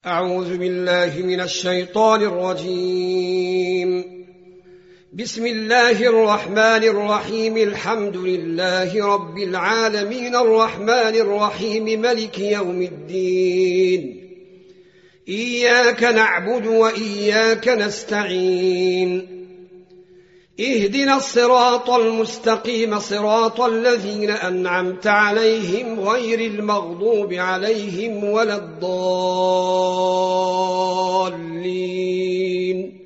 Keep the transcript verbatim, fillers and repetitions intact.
أعوذ بالله من الشيطان الرجيم. بسم الله الرحمن الرحيم. الحمد لله رب العالمين الرحمن الرحيم ملك يوم الدين. إياك نعبد وإياك نستعين. اهدنا الصراط المستقيم صراط الذين أنعمت عليهم غير المغضوب عليهم ولا الضالين.